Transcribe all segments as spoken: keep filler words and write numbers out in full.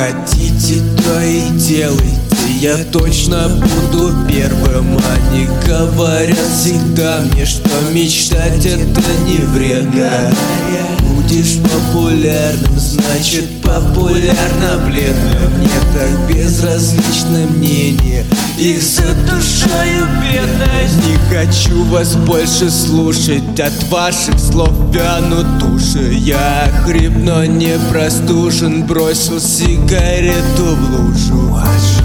хотите, то и делайте, я точно буду первым. Они говорят всегда мне, что мечтать это не вредно. Будешь популярным, значит популярно бледно. Мне так безразлично мнение их за душою бедность. Не хочу вас больше слушать, от ваших слов вянут души. Я хрип, но не простужен, бросил сигарету в лужу.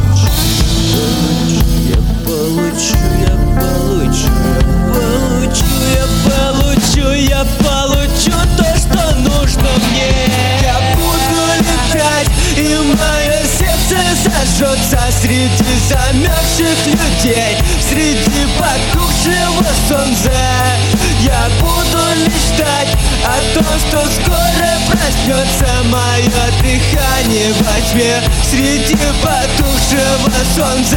Я получу, я получу, я получу, я получу, я получу то, что нужно мне. Я буду летать, и мое сердце зажжется среди замерзших людей, среди потухшего солнца. Я буду мечтать о том, что скоро проснется мое дыхание во тьме, среди потухшего солнца.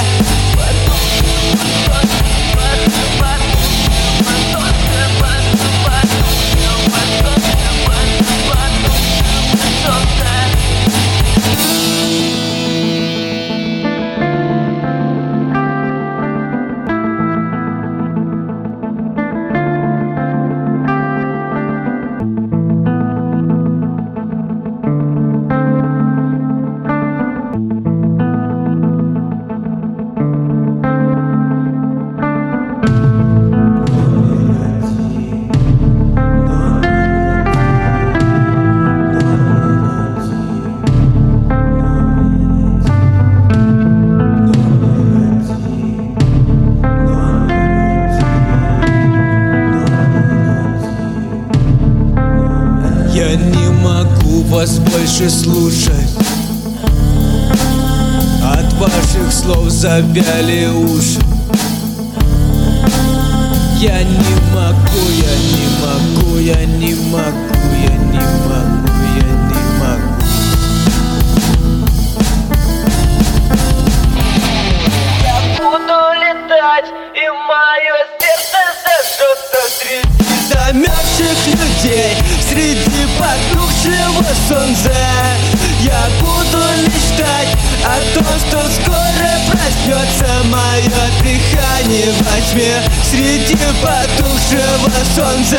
Я не могу вас больше слушать, от ваших слов завяли уши. Я не могу, я не могу, я не могу, я не могу, я не могу. Я буду летать, и мое сердце зажжется среди Замерзших людей, среди потухшего солнца. Я буду мечтать о том, что скоро проснется мое дыхание во тьме, среди потухшего солнца.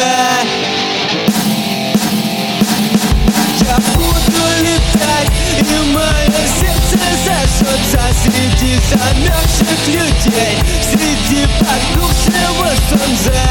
Я буду летать, и мое сердце зажжется среди замерзших людей, среди потухшего солнца.